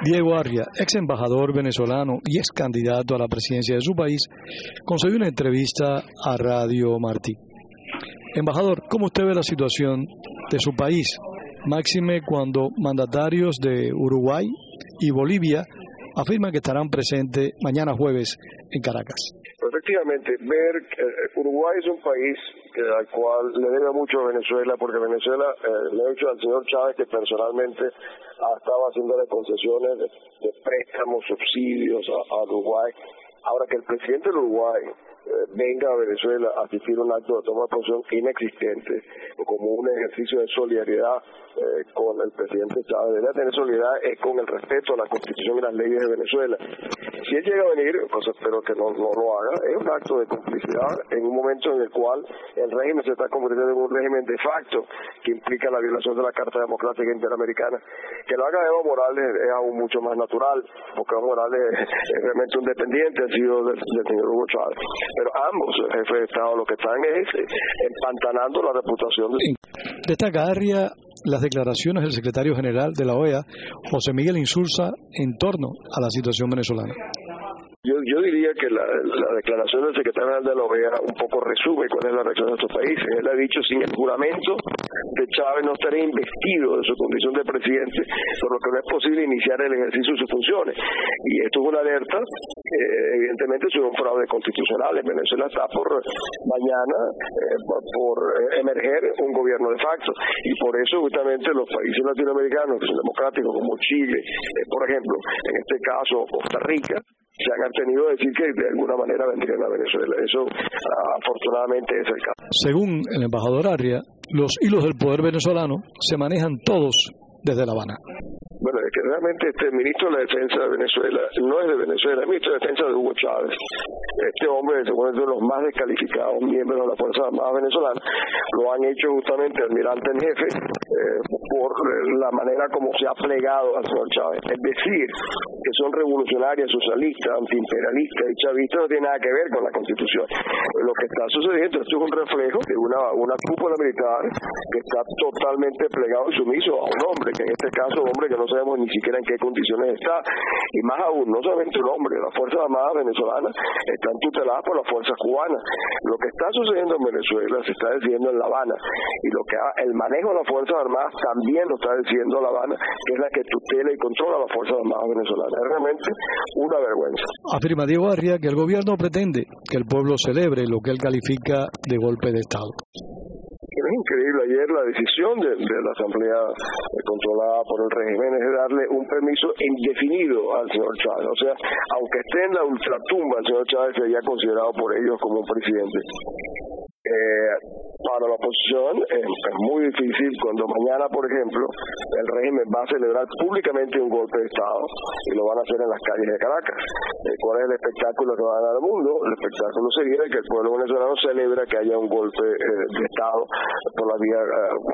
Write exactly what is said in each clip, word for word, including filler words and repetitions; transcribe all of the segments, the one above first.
Diego Arria, ex embajador venezolano y ex candidato a la presidencia de su país, concedió una entrevista a Radio Martí. Embajador, ¿cómo usted ve la situación de su país? Máxime cuando mandatarios de Uruguay y Bolivia afirman que estarán presentes mañana jueves en Caracas. Efectivamente, ver que Uruguay es un país que, al cual le debe mucho a Venezuela, porque Venezuela eh, le ha dicho al señor Chávez que personalmente ha estado haciéndole concesiones de, de préstamos, subsidios a, a Uruguay. Ahora que el presidente del Uruguay eh, venga a Venezuela a asistir a un acto de toma de posición inexistente o como un ejercicio de solidaridad eh, con el presidente Chávez, debe tener solidaridad es con el respeto a la Constitución y las leyes de Venezuela. Si él llega a venir, pues espero que no, no lo haga, es un acto de complicidad en un momento en el cual el régimen se está convirtiendo en un régimen de facto que implica la violación de la Carta Democrática Interamericana. Que lo haga Evo Morales es aún mucho más natural, porque Evo Morales es realmente un dependiente, ha sido del, del señor Hugo Chávez. Pero ambos, el jefe de Estado, lo que están es empantanando la reputación de... Destaca Arria las declaraciones del secretario general de la O E A, José Miguel Insulza, en torno a la situación venezolana. Yo, yo diría que la, la declaración del secretario general de la O E A un poco resume cuál es la reacción de estos países. Él ha dicho, sin el juramento de Chávez no estaría investido de su condición de presidente, por lo que no es posible iniciar el ejercicio de sus funciones. Y esto es una alerta, eh, evidentemente, sobre un fraude constitucional. En Venezuela está por mañana eh, por, por emerger un gobierno de facto. Y por eso, justamente, los países latinoamericanos, que son democráticos, como Chile, eh, por ejemplo, en este caso Costa Rica, se han abstenido de decir que de alguna manera vendrían a Venezuela. Eso uh, afortunadamente es el caso. Según el embajador Arria, los hilos del poder venezolano se manejan todos desde La Habana. Bueno, es que realmente este ministro de la Defensa de Venezuela no es de Venezuela, es ministro de Defensa de Hugo Chávez. Este hombre, según es de los más descalificados miembros de la Fuerza Armada venezolana, lo han hecho justamente almirante en jefe eh, por la manera como se ha plegado al señor Chávez. Es decir, que son revolucionarias, socialistas, antiimperialistas y chavistas, no tiene nada que ver con la Constitución. Lo que está sucediendo, esto es un reflejo de una, una cúpula militar que está totalmente plegado y sumiso a un hombre, que en este caso un hombre que no sabemos ni siquiera en qué condiciones está, y más aún, no solamente un hombre, las Fuerzas Armadas venezolanas están tuteladas por las fuerzas cubanas. Lo que está sucediendo en Venezuela se está decidiendo en La Habana, y lo que ha, el manejo de las Fuerzas Armadas también lo está decidiendo La Habana, que es la que tutela y controla las Fuerzas Armadas venezolanas. Es realmente una vergüenza. Afirma Diego Arria que el gobierno pretende que el pueblo celebre lo que él califica de golpe de Estado. Es increíble, ayer la decisión de, de la Asamblea eh, controlada por el régimen es darle un permiso indefinido al señor Chávez. O sea, aunque esté en la ultratumba, el señor Chávez sería considerado por ellos como un presidente. Eh, para la oposición eh, es muy difícil cuando mañana, por ejemplo, el régimen va a celebrar públicamente un golpe de Estado y lo van a hacer en las calles de Caracas. Eh, ¿Cuál es el espectáculo que va a dar al mundo? El espectáculo sería que el pueblo venezolano celebra que haya un golpe eh, de Estado por la vía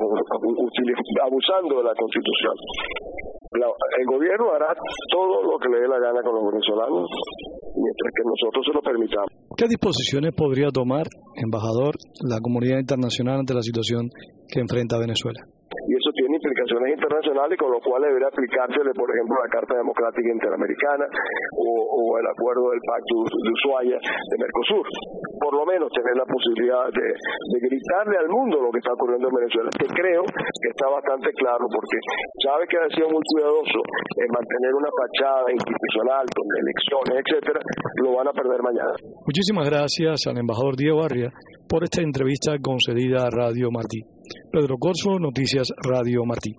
uh, abusando de la Constitución. La, el gobierno hará todo lo que le dé la gana con los venezolanos mientras que nosotros se lo permitamos. ¿Qué disposiciones podría tomar, embajador, la comunidad internacional ante la situación que enfrenta Venezuela? Y eso tiene implicaciones internacionales, con lo cual debería aplicársele, por ejemplo, la Carta Democrática Interamericana o, o el acuerdo del Pacto de Ushuaia de Mercosur. Por lo menos tener la posibilidad de, de gritarle al mundo lo que está ocurriendo en Venezuela, que creo que está bastante claro, porque Chávez, que ha sido muy cuidadoso en mantener una fachada institucional con elecciones, etcétera, lo van a perder mañana. Muchísimas gracias al embajador Diego Arria por esta entrevista concedida a Radio Martí. Pedro Corso, Noticias Radio Martí.